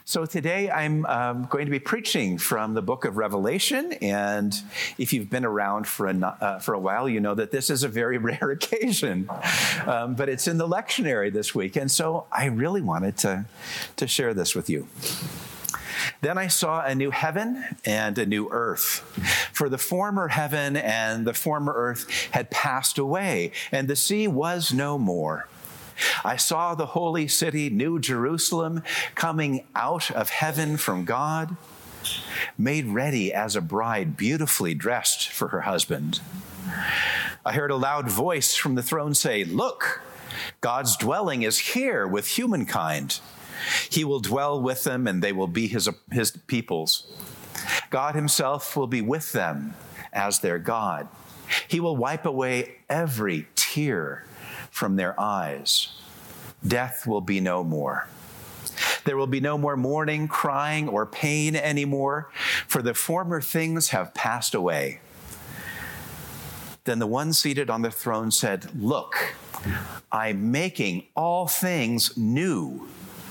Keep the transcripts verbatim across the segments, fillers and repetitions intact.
So today I'm um, going to be preaching from the book of Revelation, and if you've been around for a, uh, for a while, you know that this is a very rare occasion, um, but it's in the lectionary this week, and so I really wanted to, to share this with you. Then I saw a new heaven and a new earth, for the former heaven and the former earth had passed away, and the sea was no more. I saw the holy city, New Jerusalem, coming out of heaven from God, made ready as a bride beautifully dressed for her husband. I heard a loud voice from the throne say, "Look, God's dwelling is here with humankind. He will dwell with them, and they will be his, his peoples. God himself will be with them as their God. He will wipe away every tear from their eyes. Death will be no more. There will be no more mourning, crying, or pain anymore, for the former things have passed away." Then the one seated on the throne said, "Look, I'm making all things new."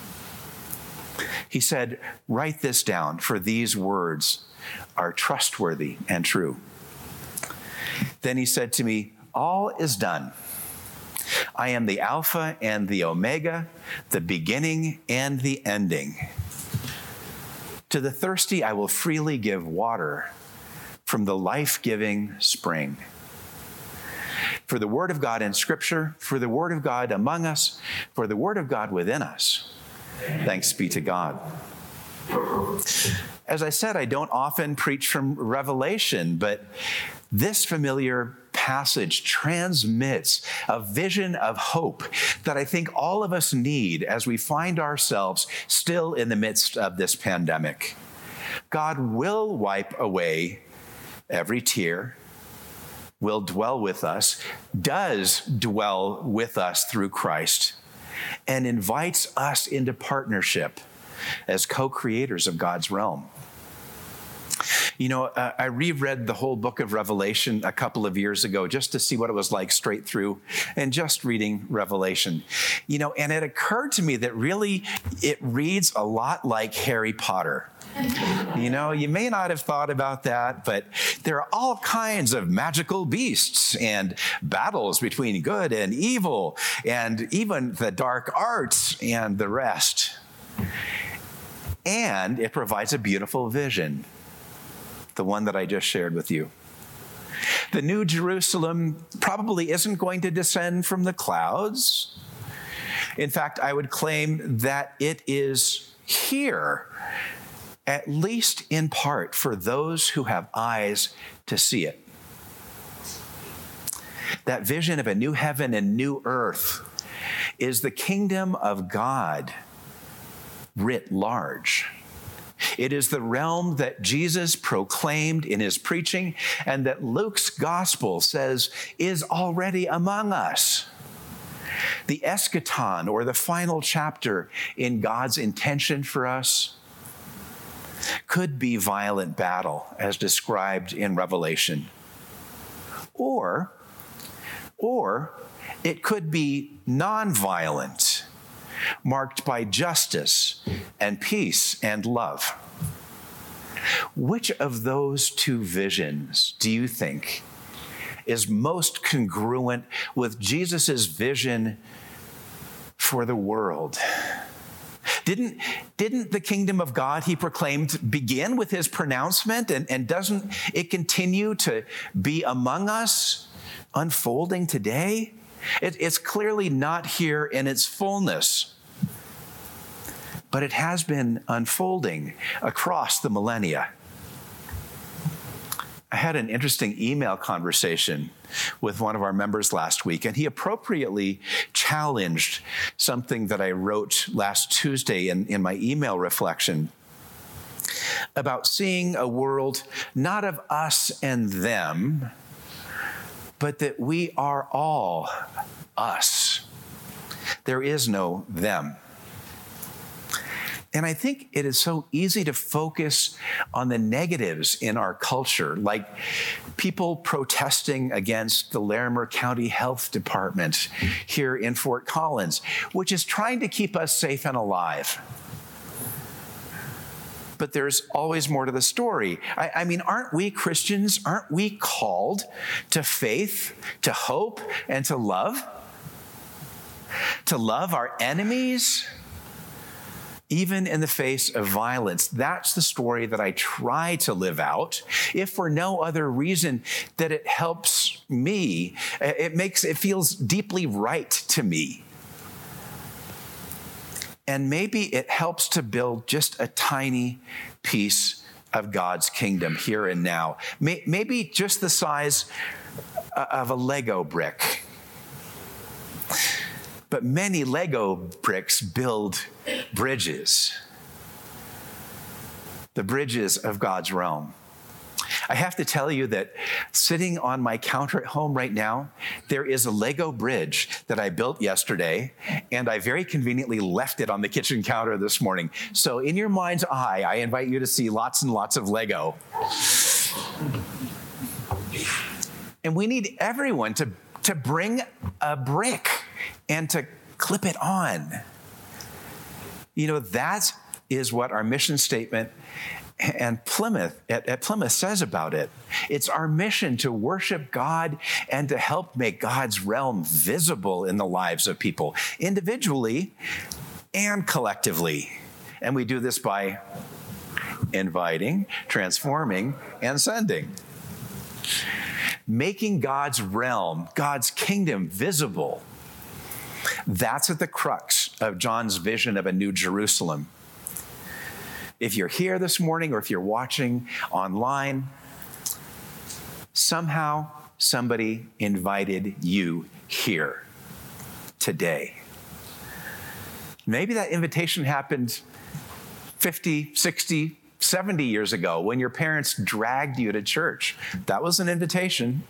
He said, "Write this down, for these words are trustworthy and true." Then he said to me, "All is done. I am the Alpha and the Omega, the beginning and the ending. To the thirsty I will freely give water from the life-giving spring." For the word of God in Scripture, for the word of God among us, for the word of God within us, thanks be to God. As I said, I don't often preach from Revelation, but this familiar passage transmits a vision of hope that I think all of us need as we find ourselves still in the midst of this pandemic. God will wipe away every tear, will dwell with us, does dwell with us through Christ, and invites us into partnership as co-creators of God's realm. You know, uh, I reread the whole book of Revelation a couple of years ago just to see what it was like straight through and just reading Revelation. You know, and it occurred to me that really it reads a lot like Harry Potter. You know, you may not have thought about that, but there are all kinds of magical beasts and battles between good and evil, and even the dark arts and the rest. And it provides a beautiful vision, the one that I just shared with you. The New Jerusalem probably isn't going to descend from the clouds. In fact, I would claim that it is here, at least in part, for those who have eyes to see it. That vision of a new heaven and new earth is the kingdom of God writ large. It is the realm that Jesus proclaimed in his preaching and that Luke's gospel says is already among us. The eschaton, or the final chapter in God's intention for us, could be violent battle as described in Revelation. Or, or it could be nonviolent, marked by justice and peace and love. Which of those two visions do you think is most congruent with Jesus' vision for the world? Didn't, didn't the kingdom of God he proclaimed begin with his pronouncement, and, and doesn't it continue to be among us, unfolding today? It, it's clearly not here in its fullness, but it has been unfolding across the millennia. I had an interesting email conversation with one of our members last week, and he appropriately challenged something that I wrote last Tuesday in, in my email reflection about seeing a world not of us and them, but that we are all us. There is no them. And I think it is so easy to focus on the negatives in our culture, like people protesting against the Larimer County Health Department here in Fort Collins, which is trying to keep us safe and alive. but there's always more to the story. I, I mean, aren't we Christians, aren't we called to faith, to hope, and to love? To love our enemies, even in the face of violence. That's the story that I try to live out, if for no other reason that it helps me. It makes, it feels deeply right to me. And maybe it helps to build just a tiny piece of God's kingdom here and now. Maybe just the size of a Lego brick. But many Lego bricks build bridges, the bridges of God's realm. I have to tell you that sitting on my counter at home right now, there is a Lego bridge that I built yesterday, and I very conveniently left it on the kitchen counter this morning. So in your mind's eye, I invite you to see lots and lots of Lego. And we need everyone to, to bring a brick and to clip it on. You know, that is what our mission statement and Plymouth at, at Plymouth says about it. It's our mission to worship God and to help make God's realm visible in the lives of people, individually and collectively. And we do this by inviting, transforming, and sending. Making God's realm, God's kingdom visible. That's at the crux of John's vision of a new Jerusalem. If you're here this morning or if you're watching online, somehow somebody invited you here today. Maybe that invitation happened fifty, sixty, seventy years ago when your parents dragged you to church. That was an invitation.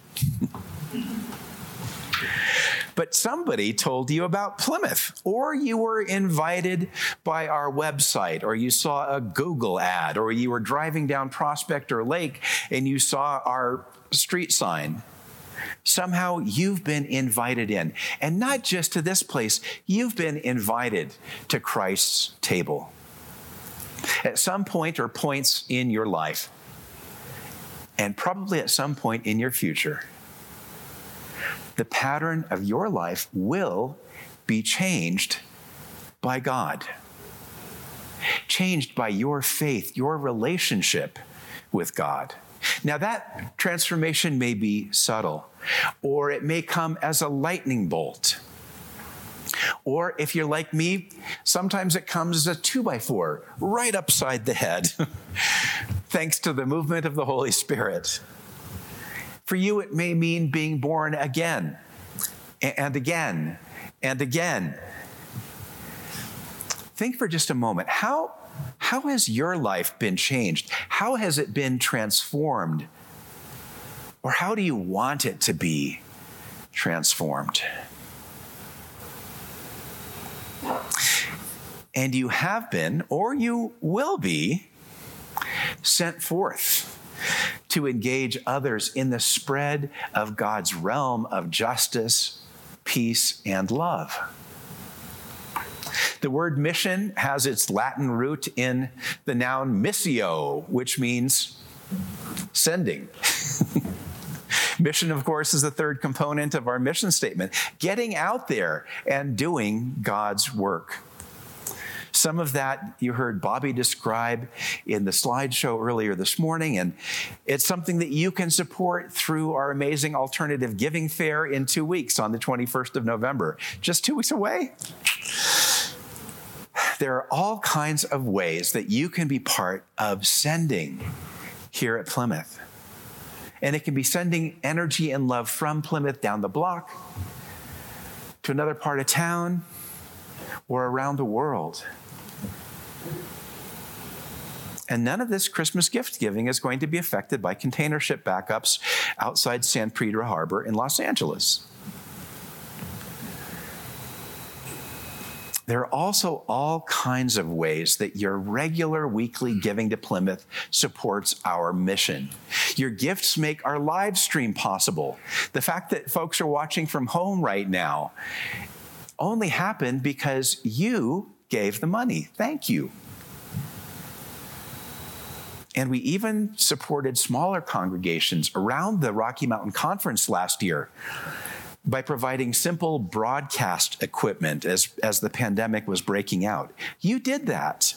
But somebody told you about Plymouth, or you were invited by our website, or you saw a Google ad, or you were driving down Prospector Lake and you saw our street sign. Somehow you've been invited in. And not just to this place, you've been invited to Christ's table. At some point or points in your life, and probably at some point in your future, the pattern of your life will be changed by God. Changed by your faith, your relationship with God. Now that transformation may be subtle, or it may come as a lightning bolt. Or if you're like me, sometimes it comes as a two by four right upside the head, thanks to the movement of the Holy Spirit. For you, it may mean being born again and again and again. Think for just a moment, how, how has your life been changed? How has it been transformed? Or how do you want it to be transformed? And you have been, or you will be, sent forth to engage others in the spread of God's realm of justice, peace, and love. The word mission has its Latin root in the noun missio, which means sending. Mission, of course, is the third component of our mission statement, getting out there and doing God's work. Some of that you heard Bobby describe in the slideshow earlier this morning, and it's something that you can support through our amazing alternative giving fair in two weeks on the twenty-first of November. Just two weeks away. There are all kinds of ways that you can be part of sending here at Plymouth. And it can be sending energy and love from Plymouth down the block to another part of town or around the world. And none of this Christmas gift giving is going to be affected by container ship backups outside San Pedro Harbor in Los Angeles. There are also all kinds of ways that your regular weekly giving to Plymouth supports our mission. Your gifts make our live stream possible. The fact that folks are watching from home right now only happened because you gave the money. Thank you. And we even supported smaller congregations around the Rocky Mountain Conference last year by providing simple broadcast equipment as, as the pandemic was breaking out. You did that.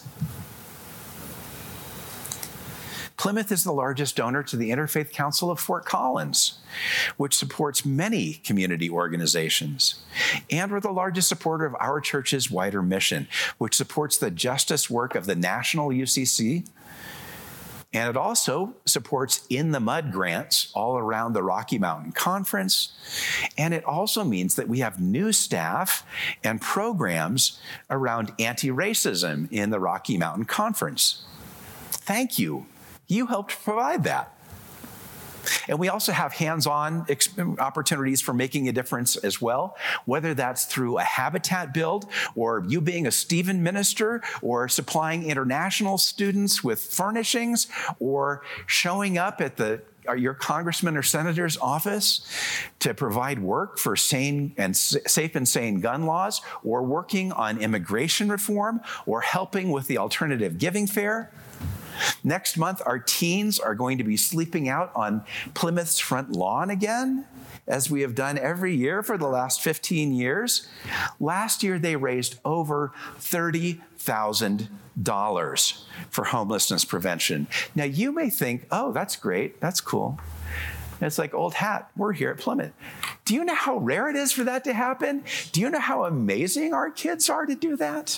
Plymouth is the largest donor to the Interfaith Council of Fort Collins, which supports many community organizations. And we're the largest supporter of our church's wider mission, which supports the justice work of the National U C C. And it also supports In the Mud grants all around the Rocky Mountain Conference. And it also means that we have new staff and programs around anti-racism in the Rocky Mountain Conference. Thank you. You helped provide that. And we also have hands-on opportunities for making a difference as well, whether that's through a habitat build or you being a Stephen minister or supplying international students with furnishings or showing up at the your congressman or senator's office to provide work for sane and safe and sane gun laws, or working on immigration reform, or helping with the alternative giving fair. Next month, our teens are going to be sleeping out on Plymouth's front lawn again, as we have done every year for the last fifteen years. Last year, they raised over thirty thousand dollars for homelessness prevention. Now, you may think, oh, that's great, that's cool. It's like old hat, we're here at Plymouth. Do you know how rare it is for that to happen? Do you know how amazing our kids are to do that?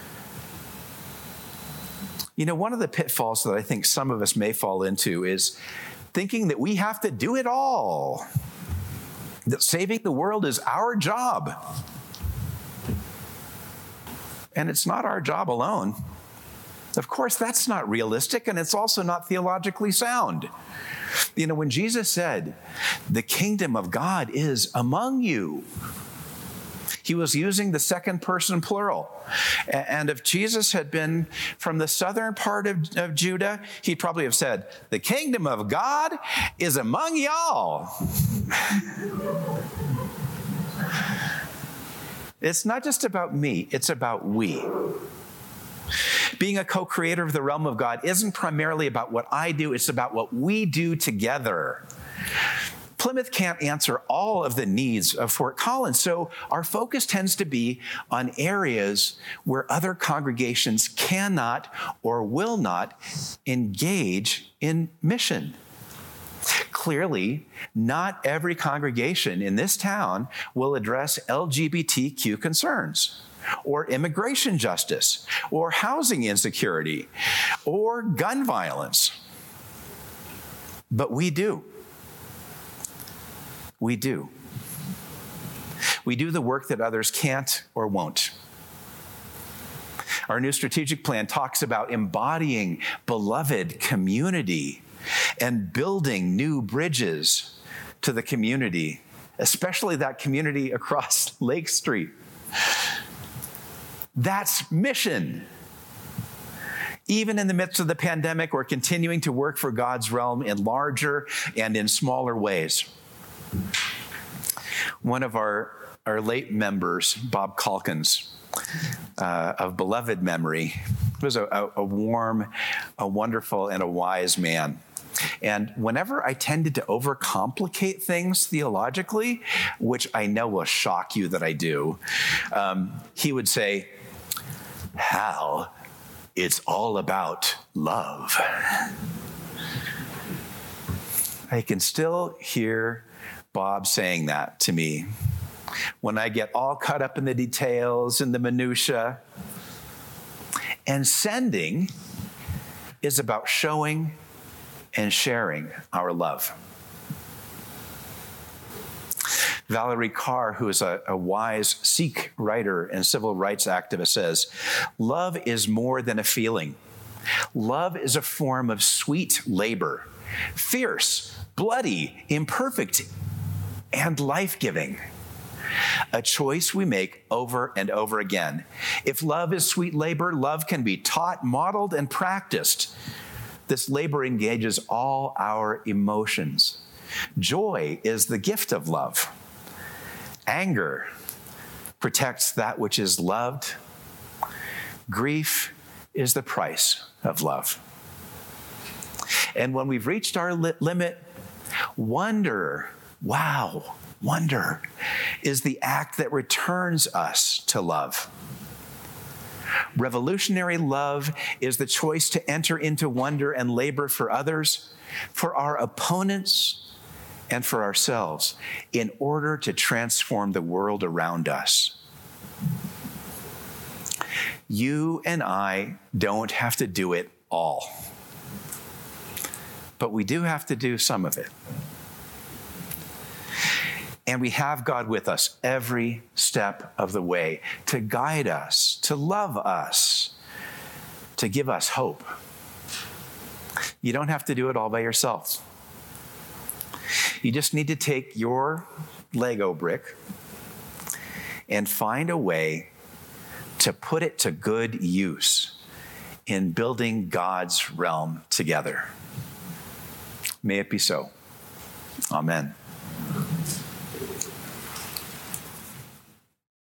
You know, one of the pitfalls that I think some of us may fall into is thinking that we have to do it all, that saving the world is our job. And it's not our job alone. Of course, that's not realistic, and it's also not theologically sound. You know, when Jesus said, the kingdom of God is among you, he was using the second person plural. And if Jesus had been from the southern part of, of Judah, he'd probably have said, the kingdom of God is among y'all. It's not just about me, it's about we. Being a co-creator of the realm of God isn't primarily about what I do, it's about what we do together. Plymouth can't answer all of the needs of Fort Collins, so our focus tends to be on areas where other congregations cannot or will not engage in mission. Clearly, not every congregation in this town will address L G B T Q concerns, or immigration justice, or housing insecurity, or gun violence. But we do. We do. We do the work that others can't or won't. Our new strategic plan talks about embodying beloved community and building new bridges to the community, especially that community across Lake Street. That's mission. Even in the midst of the pandemic, we're continuing to work for God's realm in larger and in smaller ways. One of our, our late members, Bob Calkins, uh, of beloved memory, was a, a, a warm, a wonderful, and a wise man. And whenever I tended to overcomplicate things theologically, which I know will shock you that I do, um, he would say, Hal, it's all about love. I can still hear Bob saying that to me when I get all caught up in the details and the minutia. And sending is about showing and sharing our love. Valerie Carr, who is a, a wise Sikh writer and civil rights activist, says, love is more than a feeling. Love is a form of sweet labor, fierce, bloody, imperfect, and life-giving. A choice we make over and over again. If love is sweet labor, love can be taught, modeled, and practiced. This labor engages all our emotions. Joy is the gift of love. Anger protects that which is loved. Grief is the price of love. And when we've reached our li- limit, wonder, wow, wonder is the act that returns us to love. Revolutionary love is the choice to enter into wonder and labor for others, for our opponents, and for ourselves in order to transform the world around us. You and I don't have to do it all, but we do have to do some of it. And we have God with us every step of the way to guide us, to love us, to give us hope. You don't have to do it all by yourself. You just need to take your Lego brick and find a way to put it to good use in building God's realm together. May it be so. Amen.